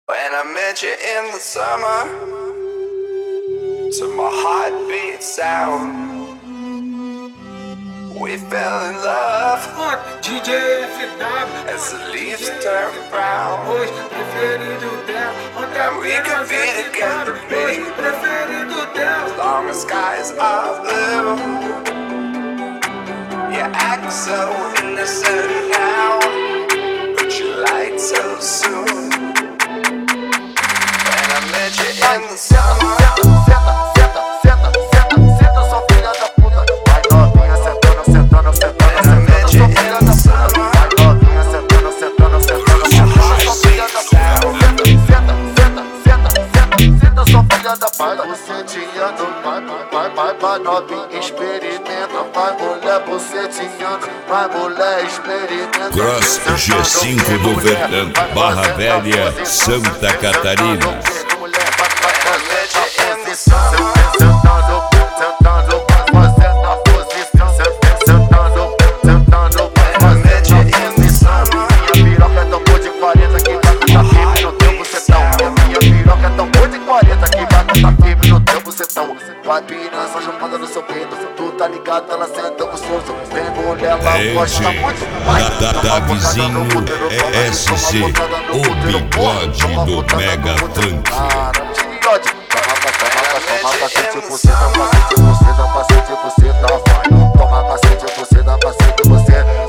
When I met you in the summer, to my heartbeat sound, we fell in love DJ FW as the leaves turn brown. Hoje preferido dela, And we could be together, baby, preferido dela. as long as skies are blue. You act so innocent now, but you lied so soon. When I met you in the summer, Sua filha da puta, vai novinha, sentando, sentando, sentando. when I met you in the summer, Vai novinha, sentando, sentando, sentando. Sua filha da puta, senta, sua filha da puta. Buceteando, vai novinha, experimenta. Vai mulher, buceteando, vai mulher, experimenta. Cross G5 do Verdão, Barra Velha, Santa Catarina. Vai piranha chamada no seu peito, tu tá ligado, ela senta gostoso. Vem mulher, ela gosta muito. Davizinho ESC, o bigode do Mega Funk. Toma cacete, você dá cacete, você dá cacete, você dá vai. Toma cacete, você dá cacete, você